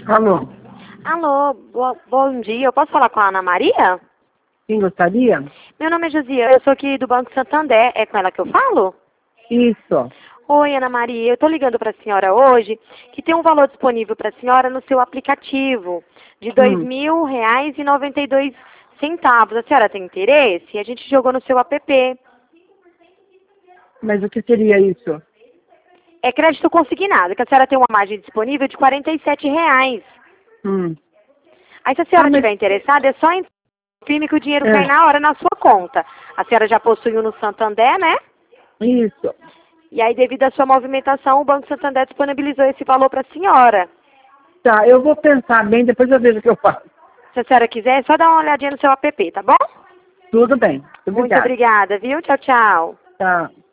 Alô, Alô, bom dia. Eu posso falar com a Ana Maria? quem gostaria? Meu nome é Josiane, eu sou aqui do Banco Santander. É com ela que eu falo? Isso. Oi, Ana Maria. Eu estou ligando para a senhora hoje que tem um valor disponível para a senhora no seu aplicativo de R$ 2.000,92. A senhora tem interesse? A gente jogou no seu app. Mas o que seria isso? É crédito consignado, que a senhora tem uma margem disponível de R$ 47. Hum. Aí, se a senhora Mas estiver interessada, é só firme que o dinheiro cai é, na hora na sua conta. A senhora já possui um no Santander, né? isso. E aí, devido à sua movimentação, o Banco Santander disponibilizou esse valor para a senhora. Tá, eu vou pensar bem, depois eu vejo o que eu faço. Se a senhora quiser, é só dar uma olhadinha no seu app, tá bom? Tudo bem. Muito Obrigado. obrigada, viu? Tchau, tchau. Tá.